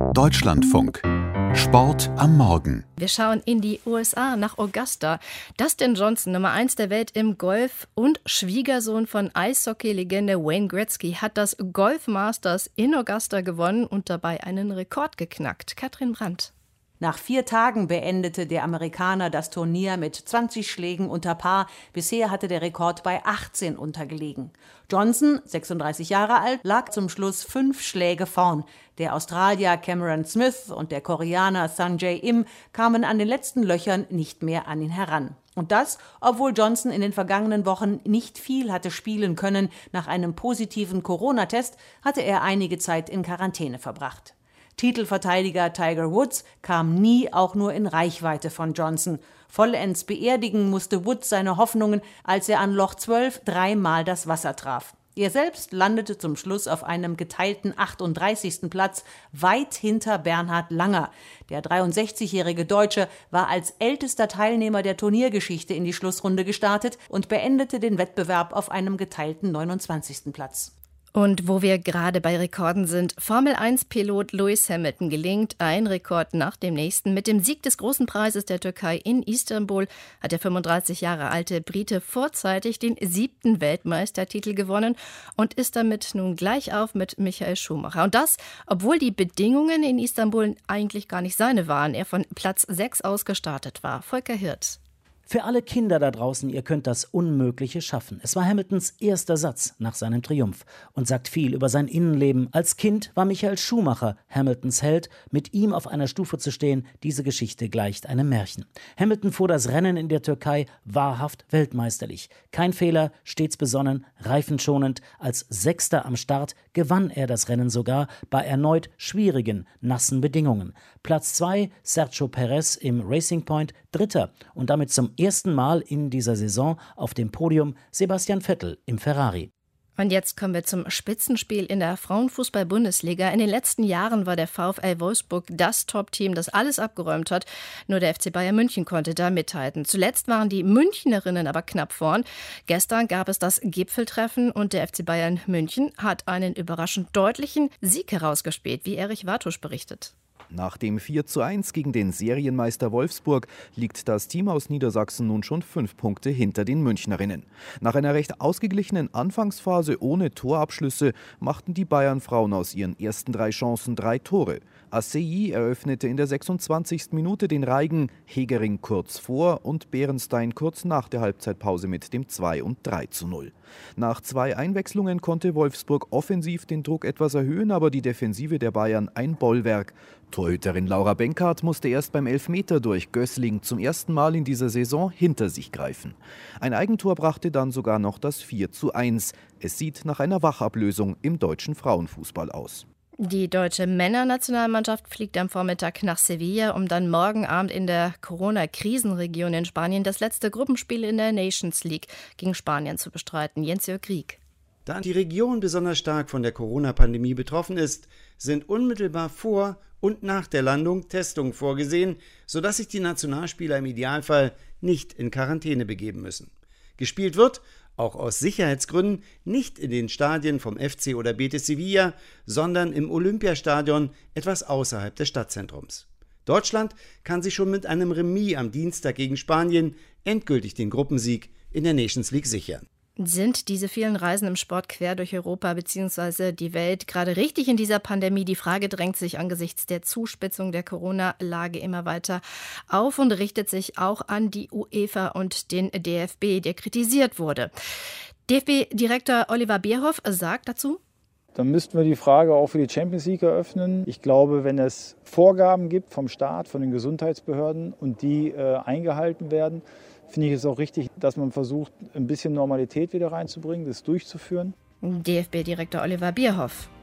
Deutschlandfunk. Sport am Morgen. Wir schauen in die USA nach Augusta. Dustin Johnson, Nummer 1 der Welt im Golf und Schwiegersohn von Eishockey-Legende Wayne Gretzky, hat das Golf Masters in Augusta gewonnen und dabei einen Rekord geknackt. Katrin Brandt. Nach 4 Tagen beendete der Amerikaner das Turnier mit 20 Schlägen unter Par. Bisher hatte der Rekord bei 18 untergelegen. Johnson, 36 Jahre alt, lag zum Schluss 5 Schläge vorn. Der Australier Cameron Smith und der Koreaner Sungjae Im kamen an den letzten Löchern nicht mehr an ihn heran. Und das, obwohl Johnson in den vergangenen Wochen nicht viel hatte spielen können. Nach einem positiven Corona-Test hatte er einige Zeit in Quarantäne verbracht. Titelverteidiger Tiger Woods kam nie auch nur in Reichweite von Johnson. Vollends beerdigen musste Woods seine Hoffnungen, als er an Loch 12 3-mal das Wasser traf. Er selbst landete zum Schluss auf einem geteilten 38. Platz, weit hinter Bernhard Langer. Der 63-jährige Deutsche war als ältester Teilnehmer der Turniergeschichte in die Schlussrunde gestartet und beendete den Wettbewerb auf einem geteilten 29. Platz. Und wo wir gerade bei Rekorden sind, Formel-1-Pilot Lewis Hamilton gelingt ein Rekord nach dem nächsten. Mit dem Sieg des Großen Preises der Türkei in Istanbul hat der 35 Jahre alte Brite vorzeitig den 7. Weltmeistertitel gewonnen und ist damit nun gleich auf mit Michael Schumacher. Und das, obwohl die Bedingungen in Istanbul eigentlich gar nicht seine waren. Er von Platz 6 aus gestartet war. Volker Hirt. Für alle Kinder da draußen, ihr könnt das Unmögliche schaffen. Es war Hamiltons erster Satz nach seinem Triumph und sagt viel über sein Innenleben. Als Kind war Michael Schumacher Hamiltons Held. Mit ihm auf einer Stufe zu stehen, diese Geschichte gleicht einem Märchen. Hamilton fuhr das Rennen in der Türkei wahrhaft weltmeisterlich. Kein Fehler, stets besonnen, reifenschonend. Als Sechster am Start gewann er das Rennen sogar bei erneut schwierigen, nassen Bedingungen. Platz 2 Sergio Perez im Racing Point, Dritter und damit zum ersten Mal in dieser Saison auf dem Podium Sebastian Vettel im Ferrari. Und jetzt kommen wir zum Spitzenspiel in der Frauenfußball-Bundesliga. In den letzten Jahren war der VfL Wolfsburg das Top-Team, das alles abgeräumt hat. Nur der FC Bayern München konnte da mithalten. Zuletzt waren die Münchnerinnen aber knapp vorn. Gestern gab es das Gipfeltreffen und der FC Bayern München hat einen überraschend deutlichen Sieg herausgespielt, wie Erich Wartusch berichtet. Nach dem 4:1 gegen den Serienmeister Wolfsburg liegt das Team aus Niedersachsen nun schon 5 Punkte hinter den Münchnerinnen. Nach einer recht ausgeglichenen Anfangsphase ohne Torabschlüsse machten die Bayern-Frauen aus ihren ersten 3 Chancen 3 Tore. Assei eröffnete in der 26. Minute den Reigen, Hegering kurz vor und Beerenstein kurz nach der Halbzeitpause mit dem 2 und 3:0. Nach 2 Einwechslungen konnte Wolfsburg offensiv den Druck etwas erhöhen, aber die Defensive der Bayern ein Bollwerk. Torhüterin Laura Benkart musste erst beim Elfmeter durch Gößling zum ersten Mal in dieser Saison hinter sich greifen. Ein Eigentor brachte dann sogar noch das 4:1. Es sieht nach einer Wachablösung im deutschen Frauenfußball aus. Die deutsche Männernationalmannschaft fliegt am Vormittag nach Sevilla, um dann morgen Abend in der Corona-Krisenregion in Spanien das letzte Gruppenspiel in der Nations League gegen Spanien zu bestreiten. Jens-Jörg Rieck. Da die Region besonders stark von der Corona-Pandemie betroffen ist, sind unmittelbar vor und nach der Landung Testungen vorgesehen, sodass sich die Nationalspieler im Idealfall nicht in Quarantäne begeben müssen. Gespielt wird, auch aus Sicherheitsgründen, nicht in den Stadien vom FC oder Betis Sevilla, sondern im Olympiastadion etwas außerhalb des Stadtzentrums. Deutschland kann sich schon mit einem Remis am Dienstag gegen Spanien endgültig den Gruppensieg in der Nations League sichern. Sind diese vielen Reisen im Sport quer durch Europa bzw. die Welt gerade richtig in dieser Pandemie? Die Frage drängt sich angesichts der Zuspitzung der Corona-Lage immer weiter auf und richtet sich auch an die UEFA und den DFB, der kritisiert wurde. DFB-Direktor Oliver Bierhoff sagt dazu: Dann müssten wir die Frage auch für die Champions League eröffnen. Ich glaube, wenn es Vorgaben gibt vom Staat, von den Gesundheitsbehörden und die eingehalten werden, finde ich es auch richtig, dass man versucht, ein bisschen Normalität wieder reinzubringen, das durchzuführen. DFB-Direktor Oliver Bierhoff.